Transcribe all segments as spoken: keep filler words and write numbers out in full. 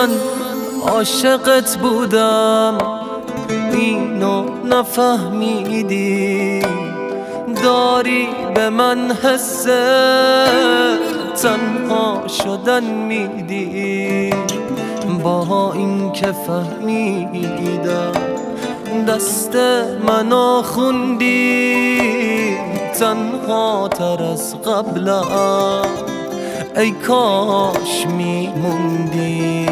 من عاشقت بودم اینو نفهمیدی، داری به من حس تنها شدن میدی. با این که فهمیدم دست منو خوندی تنها تر از قبلم، ای کاش میموندی.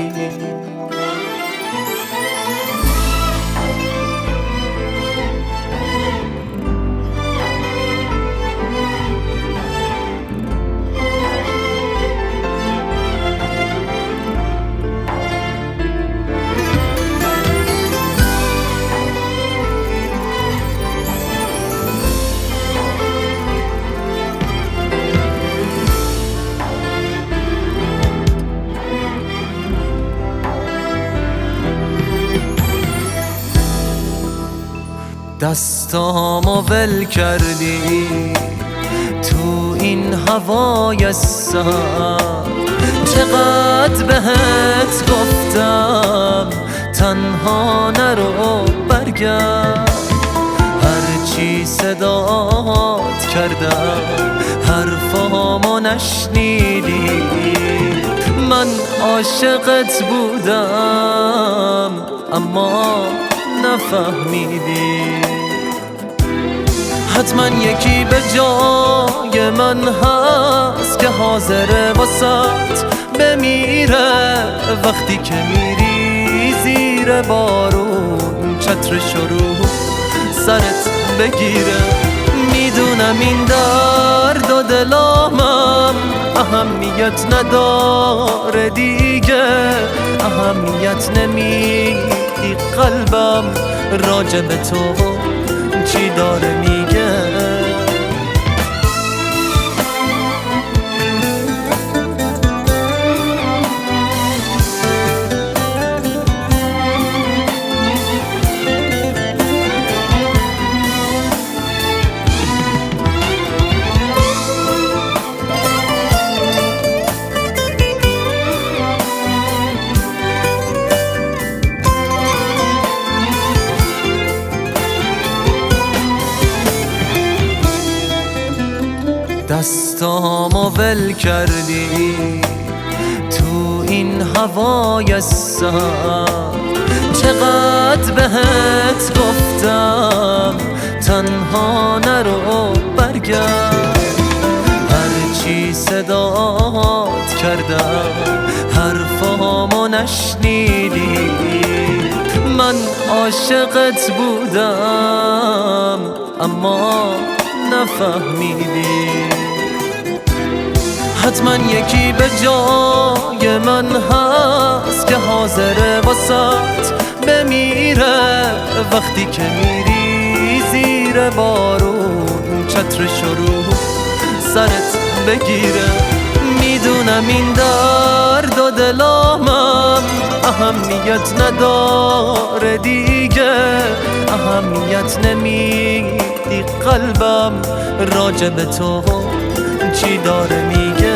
دستامو ول کردی تو این هوای سرد، چقدر بهت گفتم تنها نرو برگرد. هرچی صدات کردم حرفامو نشنیدی، من عاشقت بودم اما نفهمیدی. حتما یکی به جای من هست که حاضره واسات بمیره، وقتی که میری زیر بارون چترش رو سرت بگیره. میدونم این درد و دلامم اهمیت نداره دیگه، اهمیت نمیدی قلبم راجع به تو چی داره میگه. دستامو ول کردی تو این هوای سرد، چقدر بهت گفتم تنها نرو برگرد. هرچی صدات کردم حرفامو نشنیدی، من عاشقت بودم اما نفهمیدی. حتما یکی به جای من هست که حاضره واسات بمیره، وقتی که میری زیر بارون چترش رو سرت بگیره. میدونم این درد و دلامم اهمیت نداره دیگه، اهمیت نمیدی قلبم راجع به تو چی داره میگه.